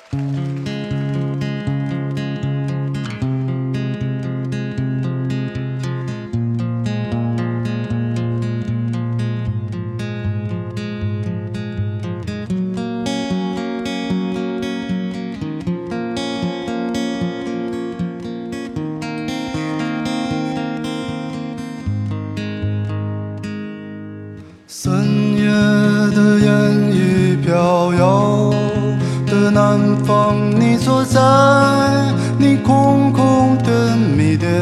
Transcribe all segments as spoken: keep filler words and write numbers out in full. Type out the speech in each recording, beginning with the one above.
三月的烟雨飘摇的南方，你坐在你空空的米店，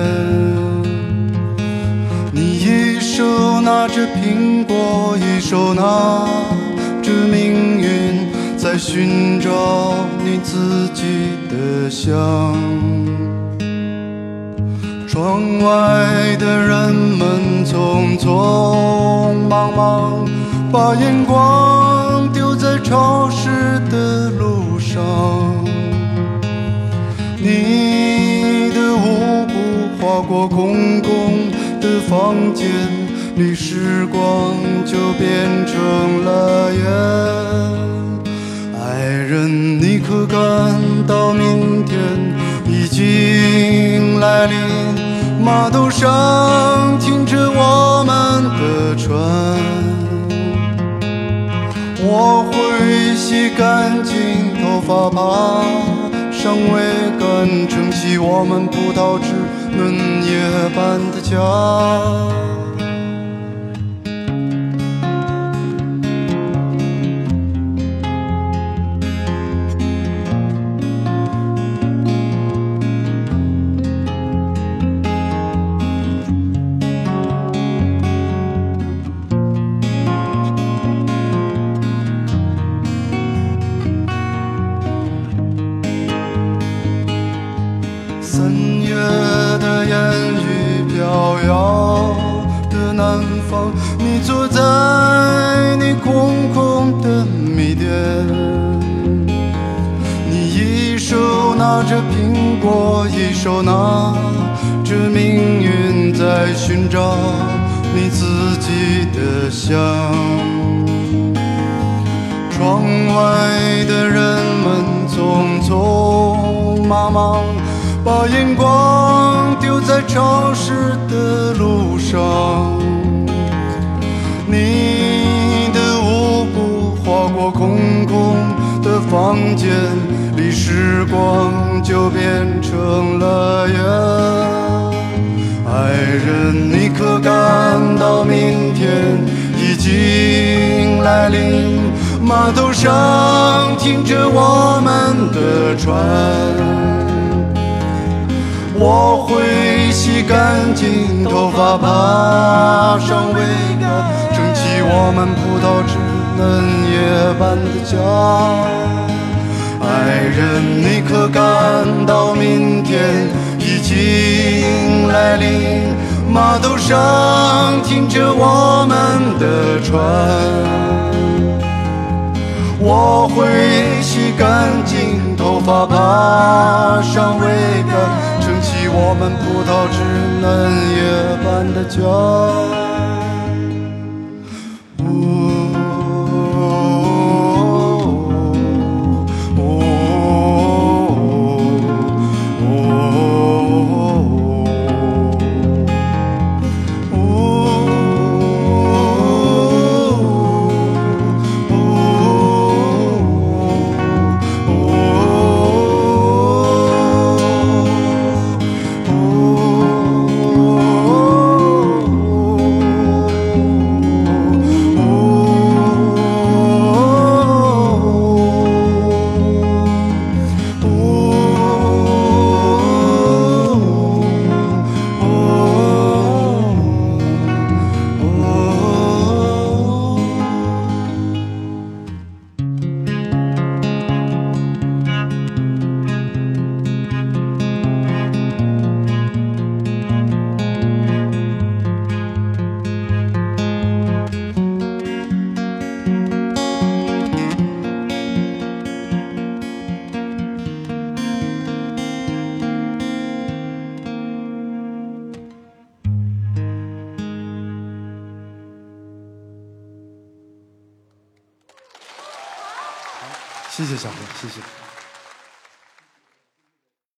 你一手拿着苹果，一手拿着命运，在寻找你自己的香。窗外的人们匆匆忙忙，把眼光丢在潮湿的路上。你的舞步划过空空的房间里，时光就变成了烟。爱人，你可感到明天已经来临？码头上停着我们的船，我会洗干净头发，爬上桅杆，撑起我们葡萄枝嫩叶般的家。三月的烟雨飘摇的南方，你坐在你空空的米店，你一手拿着苹果，一手拿着命运，在寻找你自己的香。窗外的人们匆匆忙忙，把眼光丢在潮湿的路上。你的舞步划过空空的房间里，时光就变成了烟。爱人，你可感到明天已经来临？码头上停着我们的船，我会洗干净头发，爬上桅杆，撑起我们葡萄枝嫩叶般的家。爱人，你可感到明天已经来临？码头上停着我们的船，我会洗干净头发，爬上桅杆，撑起我们葡萄枝嫩叶般的家。谢谢小何，谢谢。